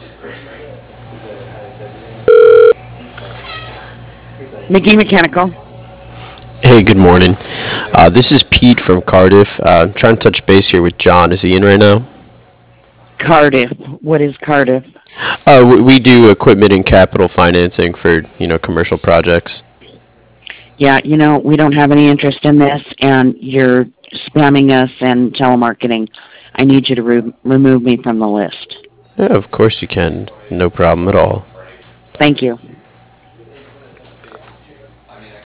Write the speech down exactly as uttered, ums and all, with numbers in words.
McGee Mechanical. Hey, good morning. Uh, this is Pete from Cardiff. Uh, I'm trying to touch base here with John. Is he in right now? Cardiff. What is Cardiff? Uh, we, we do equipment and capital financing for you know commercial projects. Yeah, you know, we don't have any interest in this, and you're spamming us and telemarketing. I need you to re- remove me from the list. Yeah, of course you can. No problem at all. Thank you.